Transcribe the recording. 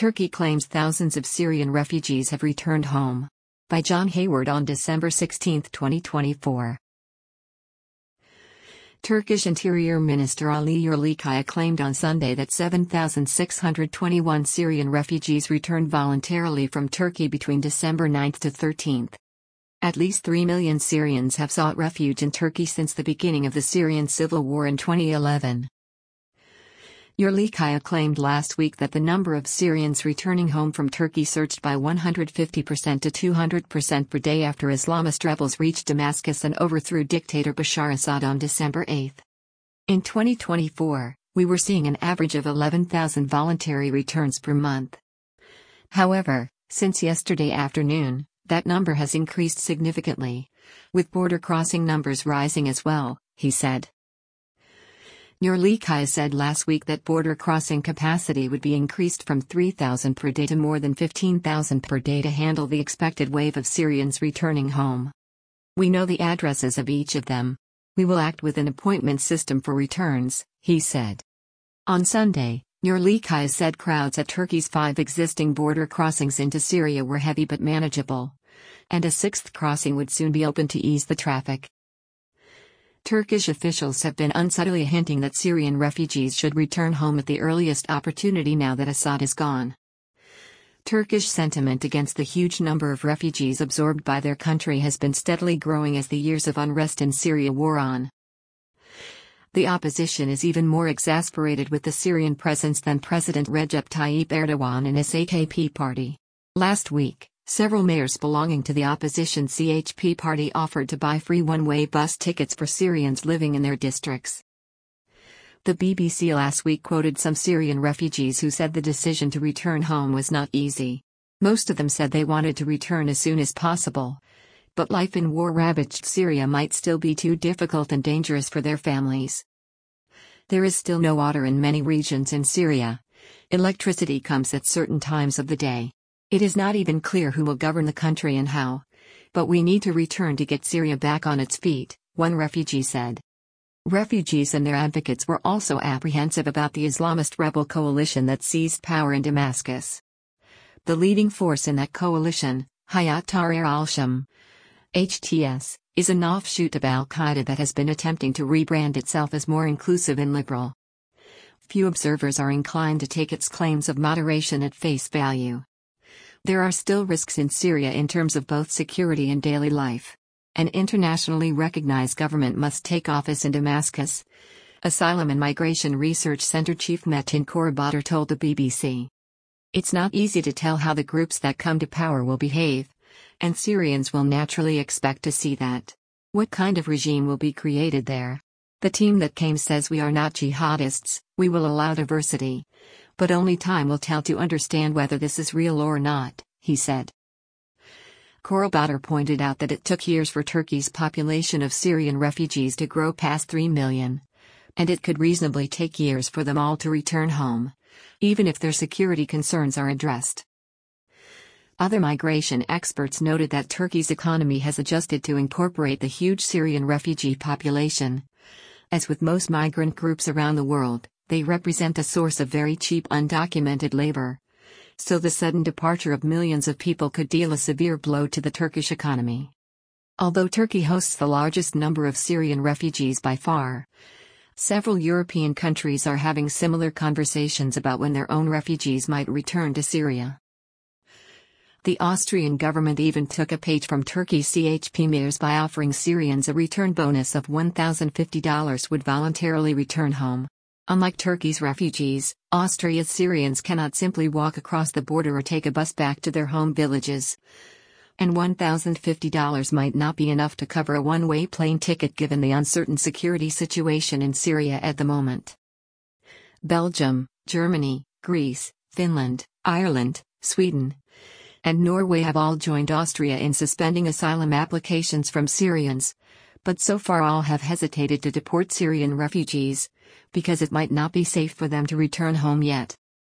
Turkey claims thousands of Syrian refugees have returned home. By John Hayward on December 16, 2024. Turkish Interior Minister Ali Yerlikaya claimed on Sunday that 7,621 Syrian refugees returned voluntarily from Turkey between December 9 to 13. At least 3 million Syrians have sought refuge in Turkey since the beginning of the Syrian civil war in 2011. Yerlikaya claimed last week that the number of Syrians returning home from Turkey surged by 150% to 200% per day after Islamist rebels reached Damascus and overthrew dictator Bashar Assad on December 8. In 2024, we were seeing an average of 11,000 voluntary returns per month. However, since yesterday afternoon, that number has increased significantly, with border crossing numbers rising as well, he said. Yerlikaya said last week that border crossing capacity would be increased from 3,000 per day to more than 15,000 per day to handle the expected wave of Syrians returning home. We know the addresses of each of them. We will act with an appointment system for returns, he said. On Sunday, Yerlikaya said crowds at Turkey's 5 existing border crossings into Syria were heavy but manageable, and a 6th crossing would soon be open to ease the traffic. Turkish officials have been unsubtly hinting that Syrian refugees should return home at the earliest opportunity now that Assad is gone. Turkish sentiment against the huge number of refugees absorbed by their country has been steadily growing as the years of unrest in Syria wore on. The opposition is even more exasperated with the Syrian presence than President Recep Tayyip Erdogan and his AKP party. Last week, several mayors belonging to the opposition CHP party offered to buy free one-way bus tickets for Syrians living in their districts. The BBC last week quoted some Syrian refugees who said the decision to return home was not easy. Most of them said they wanted to return as soon as possible, but life in war-ravaged Syria might still be too difficult and dangerous for their families. There is still no water in many regions in Syria. Electricity comes at certain times of the day. It is not even clear who will govern the country and how. But we need to return to get Syria back on its feet, one refugee said. Refugees and their advocates were also apprehensive about the Islamist rebel coalition that seized power in Damascus. The leading force in that coalition, Hayat Tahrir al-Sham, HTS, is an offshoot of al-Qaeda that has been attempting to rebrand itself as more inclusive and liberal. Few observers are inclined to take its claims of moderation at face value. There are still risks in Syria in terms of both security and daily life. An internationally recognized government must take office in Damascus, Asylum and Migration Research Center Chief Metin Korabadar told the BBC. It's not easy to tell how the groups that come to power will behave, and Syrians will naturally expect to see that. What kind of regime will be created there? The team that came says we are not jihadists, we will allow diversity. But only time will tell to understand whether this is real or not, he said. Korabadar pointed out that it took years for Turkey's population of Syrian refugees to grow past 3 million. And it could reasonably take years for them all to return home, even if their security concerns are addressed. Other migration experts noted that Turkey's economy has adjusted to incorporate the huge Syrian refugee population. As with most migrant groups around the world, they represent a source of very cheap undocumented labor. So the sudden departure of millions of people could deal a severe blow to the Turkish economy. Although Turkey hosts the largest number of Syrian refugees by far, several European countries are having similar conversations about when their own refugees might return to Syria. The Austrian government even took a page from Turkey's CHP mayors by offering Syrians a return bonus of $1,050 would voluntarily return home. Unlike Turkey's refugees, Austria's Syrians cannot simply walk across the border or take a bus back to their home villages. And $1,050 might not be enough to cover a one-way plane ticket given the uncertain security situation in Syria at the moment. Belgium, Germany, Greece, Finland, Ireland, Sweden, and Norway have all joined Austria in suspending asylum applications from Syrians. But so far all have hesitated to deport Syrian refugees, because it might not be safe for them to return home yet.